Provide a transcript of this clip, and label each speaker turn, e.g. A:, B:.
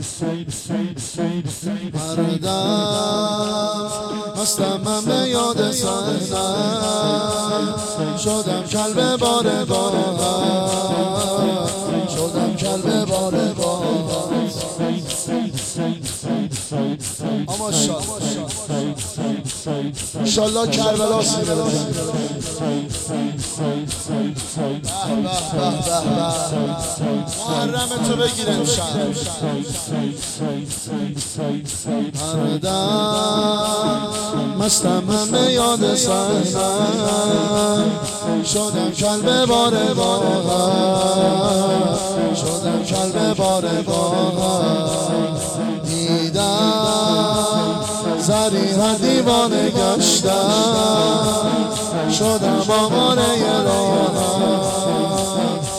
A: هر دم هستم من به یاد صحنه‌ام، شدم کلب بار شدم کلب بار اما انشالله کربلا سیره محرم تو بگیر امشب. هر دم مستم من به یاد صحنه‌ام، شدم کلب بار شدم کلب بار دیدم زریح دیوانه گشتم، شدم آواره راهم